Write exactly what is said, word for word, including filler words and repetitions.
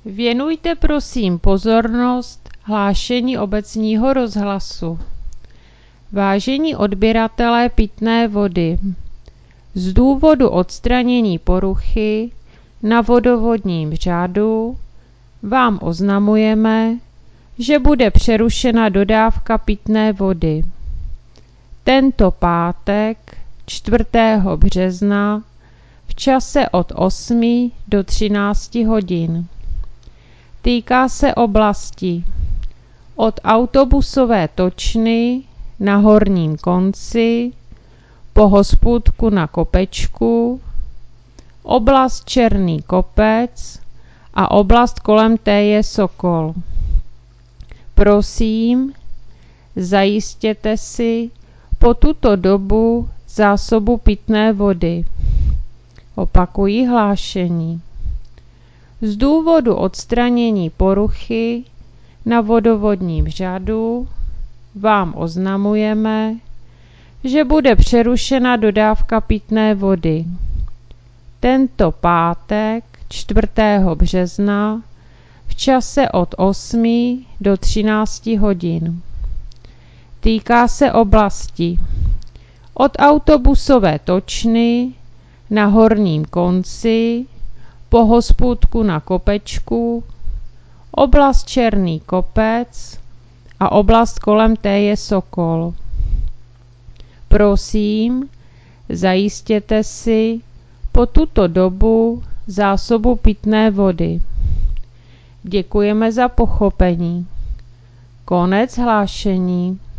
Věnujte prosím pozornost hlášení obecního rozhlasu. Vážení odběratelé pitné vody, z důvodu odstranění poruchy na vodovodním řádu vám oznamujeme, že bude přerušena dodávka pitné vody. Tento pátek čtvrtého března v čase od osmi do třinácti hodin. Týká se oblasti od autobusové točny na horním konci po hospůdku na Kopečku, oblast Černý kopec a oblast kolem Téje Sokol. Prosím, zajistěte si po tuto dobu zásobu pitné vody. Opakuji hlášení. Z důvodu odstranění poruchy na vodovodním řádu vám oznamujeme, že bude přerušena dodávka pitné vody. Tento pátek čtvrtého března v čase od osmi do třinácti hodin. Týká se oblasti od autobusové točny na horním konci po hospůdku na Kopečku, oblast Černý kopec a oblast kolem Téje Sokol. Prosím, zajistěte si po tuto dobu zásobu pitné vody. Děkujeme za pochopení. Konec hlášení.